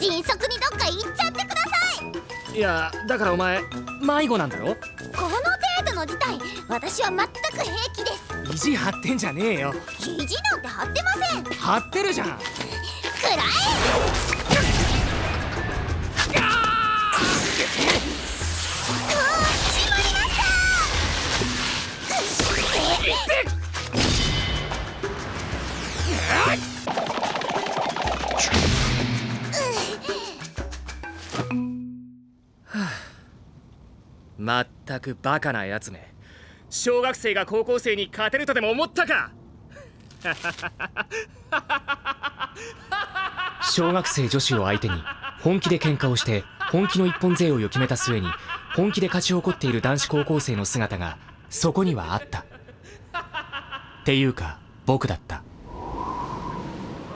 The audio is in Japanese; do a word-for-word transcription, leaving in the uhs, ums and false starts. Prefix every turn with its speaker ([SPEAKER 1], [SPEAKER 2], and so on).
[SPEAKER 1] 迅速にどっか行っちゃってください。
[SPEAKER 2] いやだからお前迷子なんだろ。
[SPEAKER 1] この程度の事態、私は全く平気です。
[SPEAKER 2] 意地張ってんじゃねえよ。
[SPEAKER 1] 意地なんて張ってません。
[SPEAKER 2] 張ってるじゃん。
[SPEAKER 1] くらえ。
[SPEAKER 2] まったくバカなやつめ。小学生が高校生に勝てるとでも思ったか。
[SPEAKER 3] 小学生女子を相手に本気で喧嘩をして本気の一本背負いを決めた末に本気で勝ち誇っている男子高校生の姿がそこにはあった。っていうか僕だった。